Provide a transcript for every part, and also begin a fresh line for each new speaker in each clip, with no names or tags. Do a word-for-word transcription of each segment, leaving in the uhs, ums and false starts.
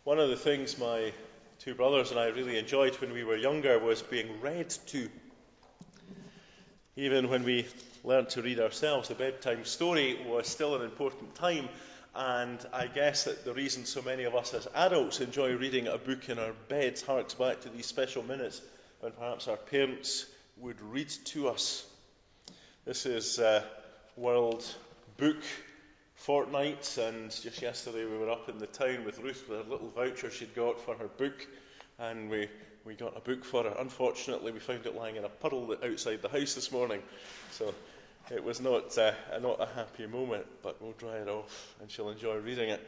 One of the things my two brothers and I really enjoyed when we were younger was being read to. Even when we learnt to read ourselves, the bedtime story was still an important time, and I guess that the reason so many of us as adults enjoy reading a book in our beds harks back to these special minutes when perhaps our parents would read to us. This is uh, World Book Fortnight, and just yesterday we were up in the town with Ruth with a little voucher she'd got for her book, and we, we got a book for her. Unfortunately, we found it lying in a puddle outside the house this morning, so it was not, uh, not a happy moment, but we'll dry it off and she'll enjoy reading it.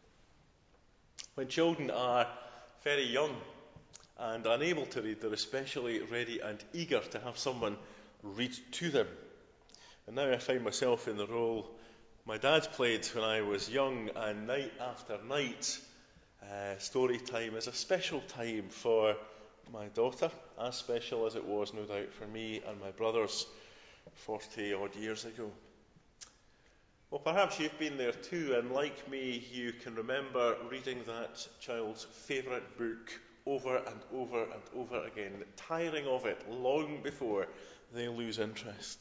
When children are very young and unable to read, they're especially ready and eager to have someone read to them. And now I find myself in the role my dad played when I was young, and night after night, uh, story time is a special time for my daughter, as special as it was, no doubt, for me and my brothers forty odd years ago. Well, perhaps you've been there too, and like me, you can remember reading that child's favourite book over and over and over again, tiring of it long before they lose interest.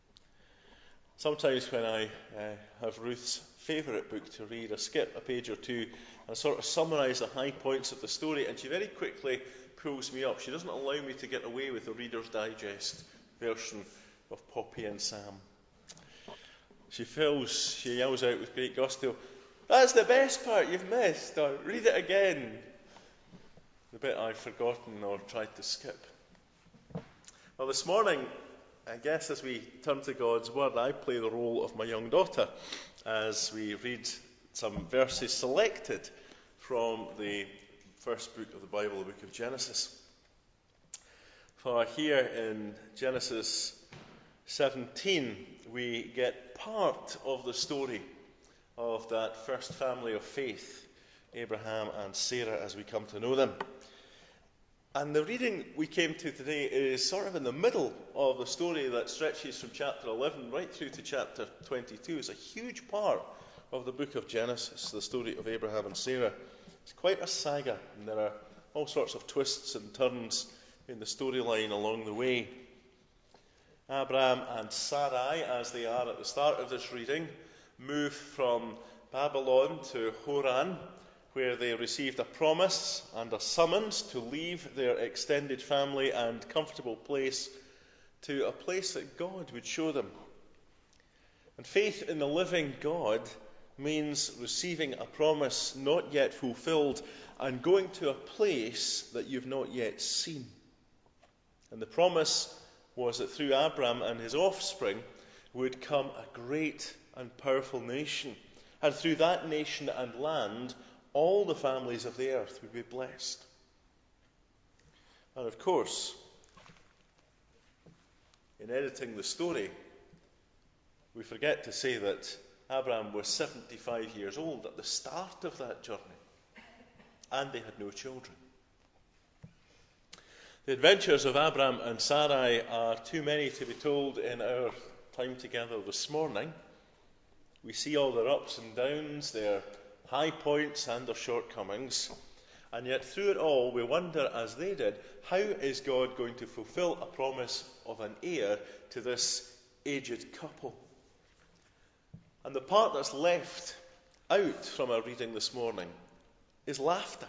Sometimes when I uh, have Ruth's favourite book to read, I skip a page or two and sort of summarise the high points of the story, and she very quickly pulls me up. She doesn't allow me to get away with the Reader's Digest version of Poppy and Sam. She fills, she yells out with great gusto, "That's the best part you've missed," or "Read it again." The bit I've forgotten or tried to skip. Well, this morning, I guess as we turn to God's Word, I play the role of my young daughter as we read some verses selected from the first book of the Bible, the book of Genesis. For here in Genesis seventeen, we get part of the story of that first family of faith, Abraham and Sarah, as we come to know them. And the reading we came to today is sort of in the middle of the story that stretches from chapter eleven right through to chapter twenty-two. It's a huge part of the book of Genesis, the story of Abraham and Sarah. It's quite a saga, and there are all sorts of twists and turns in the storyline along the way. Abraham and Sarai, as they are at the start of this reading, move from Babylon to Haran, where they received a promise and a summons to leave their extended family and comfortable place to a place that God would show them. And faith in the living God means receiving a promise not yet fulfilled and going to a place that you've not yet seen. And the promise was that through Abraham and his offspring would come a great and powerful nation. And through that nation and land, all the families of the earth would be blessed. And of course, in editing the story, we forget to say that Abraham was seventy-five years old at the start of that journey, and they had no children. The adventures of Abraham and Sarai are too many to be told in our time together this morning. We see all their ups and downs, their high points and their shortcomings, and yet through it all we wonder, as they did, how is God going to fulfill a promise of an heir to this aged couple? And the part that's left out from our reading this morning is laughter.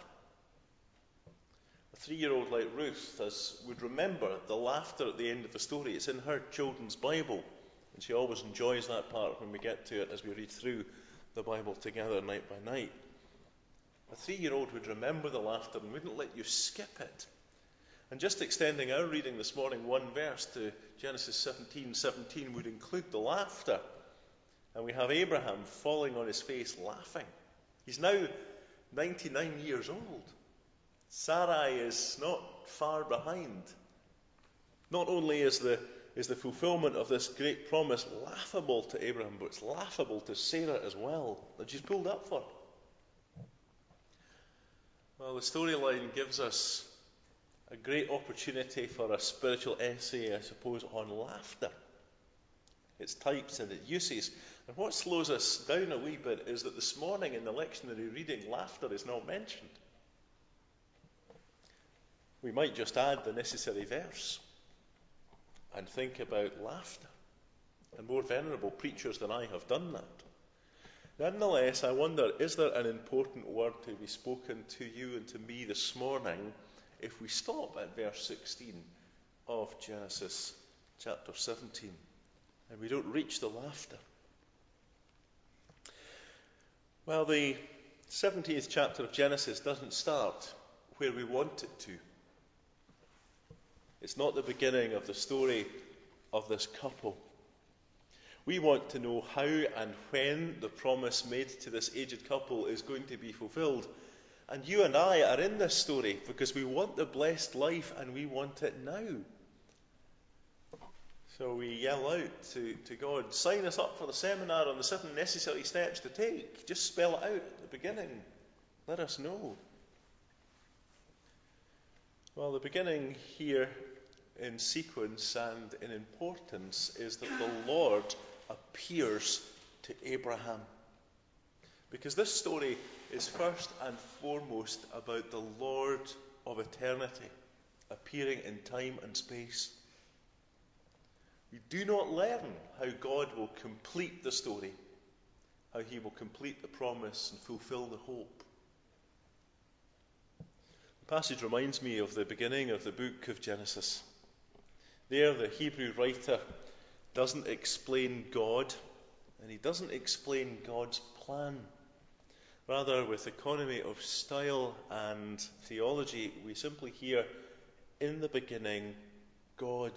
A three-year-old like Ruth as would remember the laughter at the end of the story. It's in her children's Bible, and she always enjoys that part when we get to it as we read through the Bible together night by night. A three-year-old would remember the laughter and wouldn't let you skip it. And just extending our reading this morning one verse to Genesis seventeen seventeen would include the laughter. And we have Abraham falling on his face laughing. He's now ninety-nine years old. Sarai is not far behind. Not only is the is the fulfillment of this great promise laughable to Abraham, but it's laughable to Sarah as well, that she's pulled up for. Well, the storyline gives us a great opportunity for a spiritual essay, I suppose, on laughter. Its types and its uses. And what slows us down a wee bit is that this morning in the lectionary reading, laughter is not mentioned. We might just add the necessary verse and think about laughter. And more venerable preachers than I have done that. Nonetheless, I wonder, is there an important word to be spoken to you and to me this morning if we stop at verse sixteen of Genesis chapter seventeen and we don't reach the laughter? Well, the seventeenth chapter of Genesis doesn't start where we want it to. It's not the beginning of the story of this couple. We want to know how and when the promise made to this aged couple is going to be fulfilled. And you and I are in this story because we want the blessed life and we want it now. So we yell out to, to God, sign us up for the seminar on the seven necessary steps to take. Just spell it out at the beginning. Let us know. Well, the beginning here in sequence and in importance is that the Lord appears to Abraham. Because this story is first and foremost about the Lord of eternity appearing in time and space. We do not learn how God will complete the story, how he will complete the promise and fulfill the hope. The passage reminds me of the beginning of the book of Genesis. There, the Hebrew writer doesn't explain God, and he doesn't explain God's plan. Rather, with economy of style and theology, we simply hear, in the beginning, God.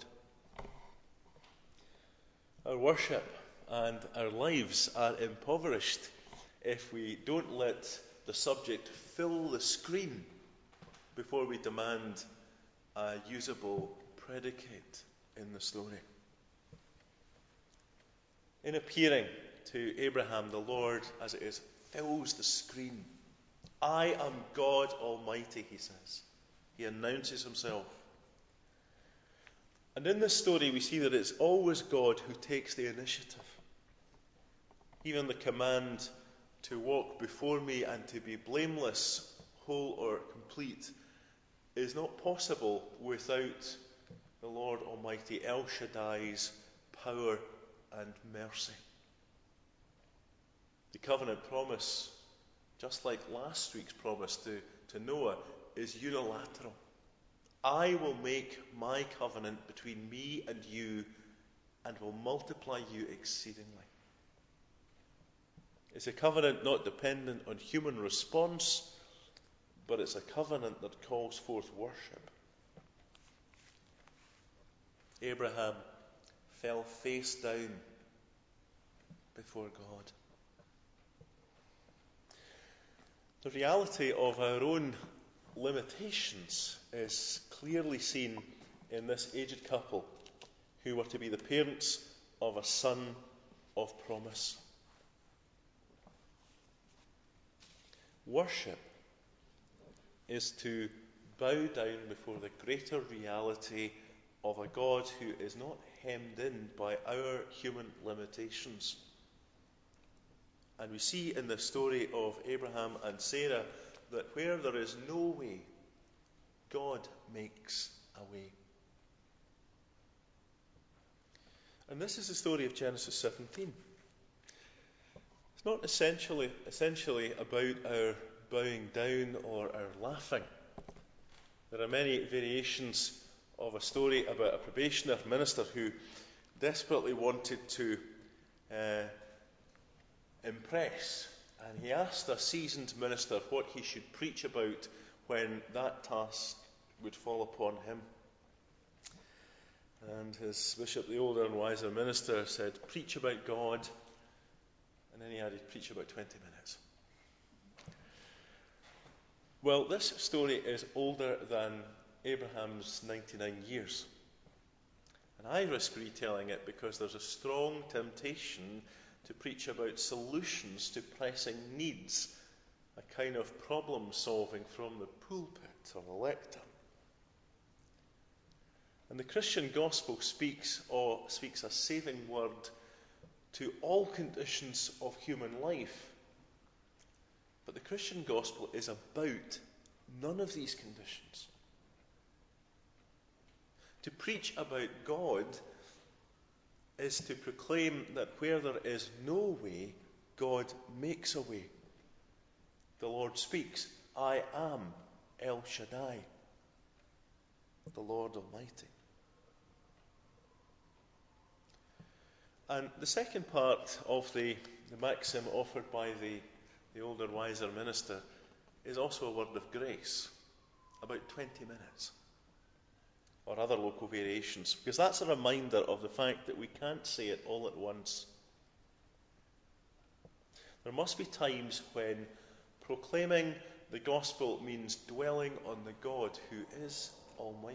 Our worship and our lives are impoverished if we don't let the subject fill the screen before we demand a usable predicate in the story. In appearing to Abraham, the Lord, as it is, fills the screen. I am God Almighty, he says. He announces himself. And in this story, we see that it's always God who takes the initiative. Even the command to walk before me and to be blameless, whole or complete, is not possible without the Lord Almighty, El Shaddai's power and mercy. The covenant promise, just like last week's promise to, to Noah, is unilateral. I will make my covenant between me and you and will multiply you exceedingly. It's a covenant not dependent on human response, but it's a covenant that calls forth worship. Abraham fell face down before God. The reality of our own limitations is clearly seen in this aged couple who were to be the parents of a son of promise. Worship is to bow down before the greater reality of a God who is not hemmed in by our human limitations. And we see in the story of Abraham and Sarah that where there is no way, God makes a way. And this is the story of Genesis seventeen. It's not essentially, essentially about our bowing down or our laughing. There are many variations of a story about a probationer minister who desperately wanted to uh, impress, and he asked a seasoned minister what he should preach about when that task would fall upon him. And his bishop, the older and wiser minister, said, preach about God, and then he added, preach about twenty minutes. Well, this story is older than Abraham's ninety-nine years. And I risk retelling it because there's a strong temptation to preach about solutions to pressing needs, a kind of problem solving from the pulpit or the lectern. And the Christian gospel speaks, or speaks a saving word to all conditions of human life. But the Christian gospel is about none of these conditions. To preach about God is to proclaim that where there is no way, God makes a way. The Lord speaks, I am El Shaddai, the Lord Almighty. And the second part of the, the maxim offered by the, the older, wiser minister is also a word of grace, about twenty minutes, or other local variations, because that's a reminder of the fact that we can't say it all at once. There must be times when proclaiming the gospel means dwelling on the God who is Almighty.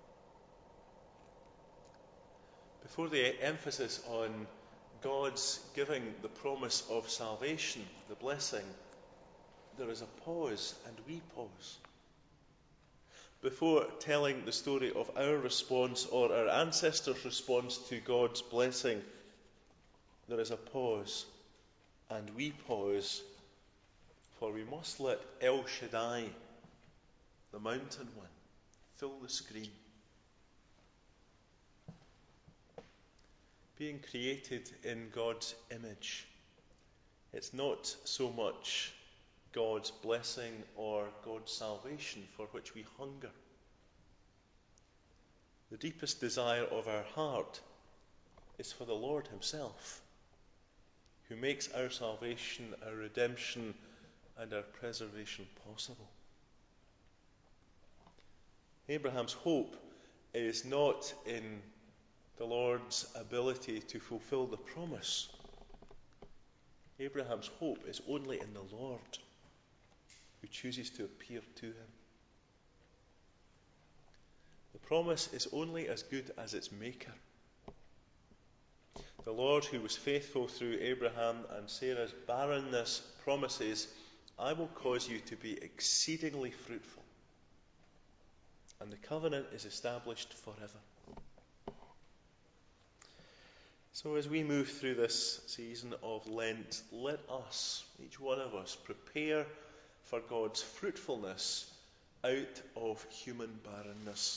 Before the emphasis on God's giving the promise of salvation, the blessing, there is a pause, and we pause. Before telling the story of our response or our ancestors' response to God's blessing, there is a pause, and we pause, for we must let El Shaddai, the mountain one, fill the screen. Being created in God's image, it's not so much God's blessing or God's salvation for which we hunger. The deepest desire of our heart is for the Lord himself, who makes our salvation, our redemption, and our preservation possible. Abraham's hope is not in the Lord's ability to fulfill the promise. Abraham's hope is only in the Lord, who chooses to appear to him. The promise is only as good as its maker. The Lord, who was faithful through Abraham and Sarah's barrenness, promises, I will cause you to be exceedingly fruitful. And the covenant is established forever. So as we move through this season of Lent, let us, each one of us, prepare for God's fruitfulness out of human barrenness.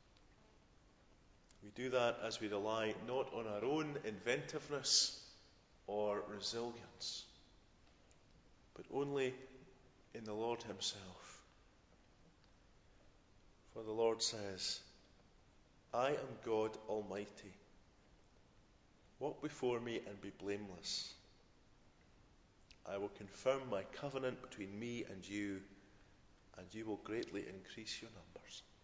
We do that as we rely not on our own inventiveness or resilience, but only in the Lord himself. For the Lord says, I am God Almighty. Walk before me and be blameless. I will confirm my covenant between me and you, and you will greatly increase your numbers.